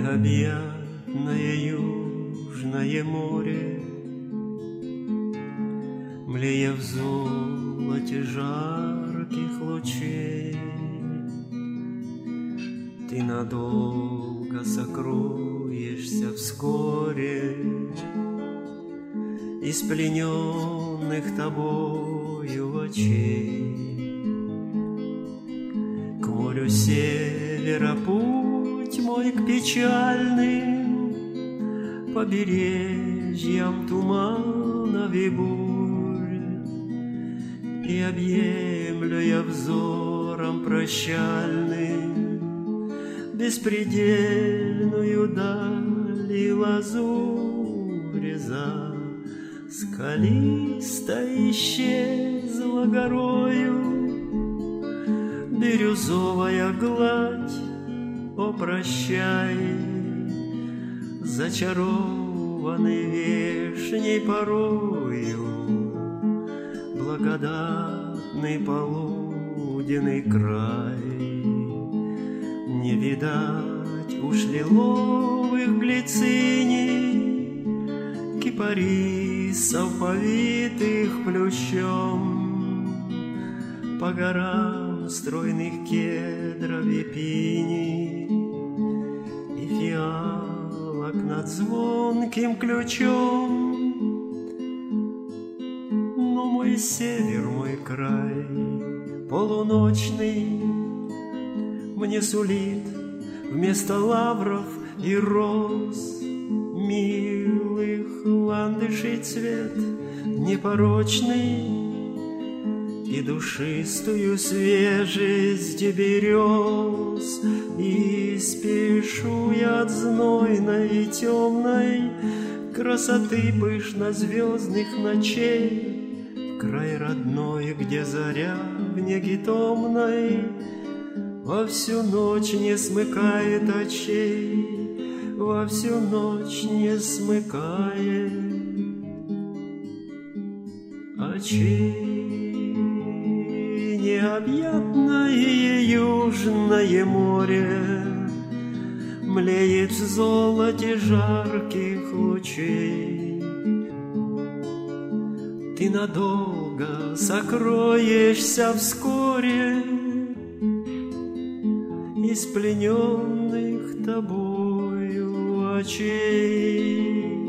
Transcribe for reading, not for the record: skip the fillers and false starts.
Необъятное южное море, млея в золоте жарких лучей, ты надолго сокроешься вскоре из плененных тобою очей. К морю севера путь мой к печальным побережьям туманов и бурь, и объемлю я взором прощальным беспредельную даль и лазурь. За скалистой исчезла горою бирюзовая гладь. О, прощай, зачарованный вешней порою, благодатный полуденный край. Не видать уж лиловых глициней, кипарисов, повитых плющом, по горам стройных кедров и пиней, и фиалок над звонким ключом. Но мой север, мой край полуночный мне сулит вместо лавров и роз милых ландышей цвет непорочный и душистую свежесть берез. И спешу я от знойной и темной красоты пышно-звездных ночей в край родной, где заря в неге томной во всю ночь не смыкает очей, во всю ночь не смыкает очей. Необъятное южное море млеет в золоте жарких лучей, ты надолго сокроешься вскоре из плененных тобою очей.